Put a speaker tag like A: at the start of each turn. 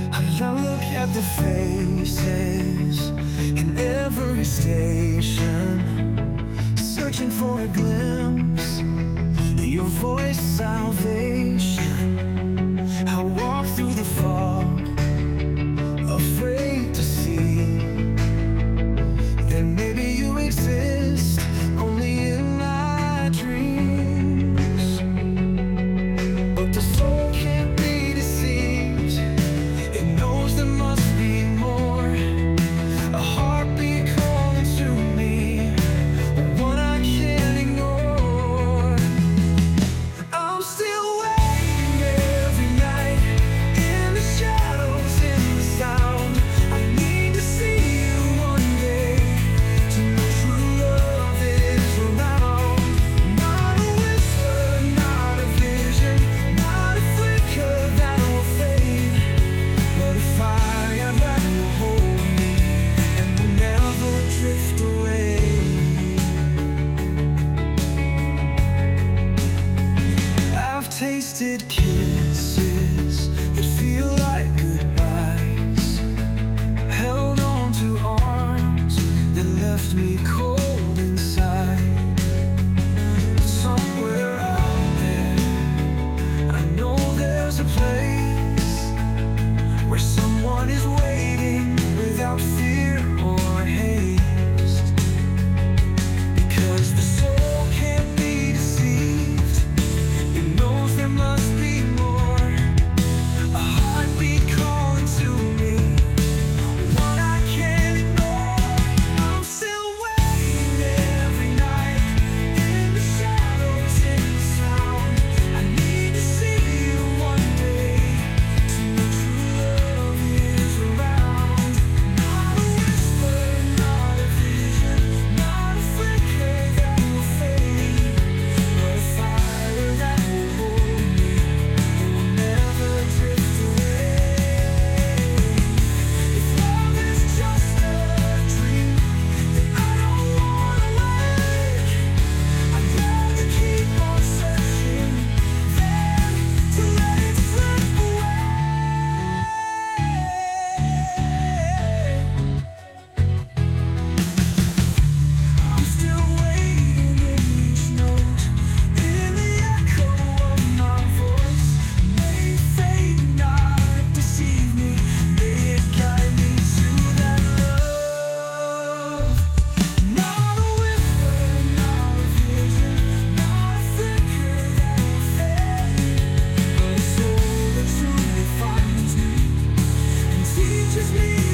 A: I look at the faces in every station, searching for a glimpse of your voice, salvation. I walk through the fog, afraid to see that maybe you exist only in my dreams. But the soul can't be deceived. It knows there must be more. A heartbeat calling to me, one I can't ignore. I'm still waiting every night, in the shadows, in the sound. I need to see you one day, to know true love is around. Not a whisper, not a vision, not a flicker that will fade, but a fire that will hold me and will never drift away. I've tasted kisses that feel like goodbyes, held on to arms that left me cold inside. Somewhere out there, I know there's a place where someone is waiting without fear or haste. Because the soul can't be deceived. It knows there must be more. A heartbeat calling to me, one I can't ignore. I'm still waiting every night, in the shadows, in the sound. I need to see you one day, to know true love is around. Not a whisper, not a vision, not a flicker that will fade, but a fire that will hold me and will never drift away. If love is just a dream, then I don't wanna wait. I'd rather keep on searching than to let it slip away. I'm still waiting in each note, in the echo of my voice. May fate not deceive me, may it guide me to that love. Not a whisper, not a vision, not a flicker that will fade, but a soul that truly finds me and teaches me